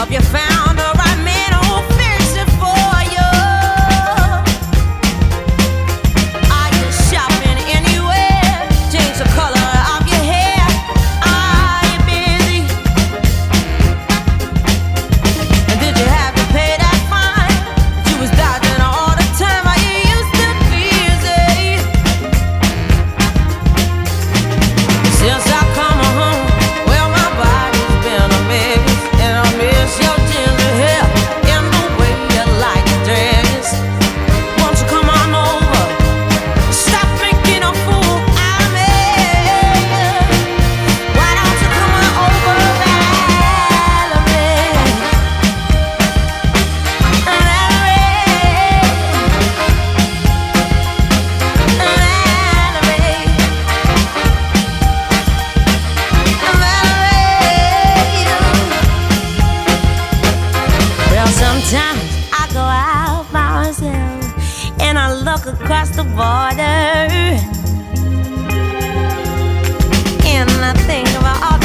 you found the right man who'll fix it for you. Are you shopping anywhere? Change the color of your hair. Are you busy? And did you have to pay that fine? You was dodging all the time. Are you used to busy? Since I come home, well, my body's been a mess, and I miss your ginger hair and the way you like your dress. Won't you come on over? Stop making a fool out of me. Why don't you come on over, Valerie? Well, sometimes I go out by myself and I look across the border and I think about all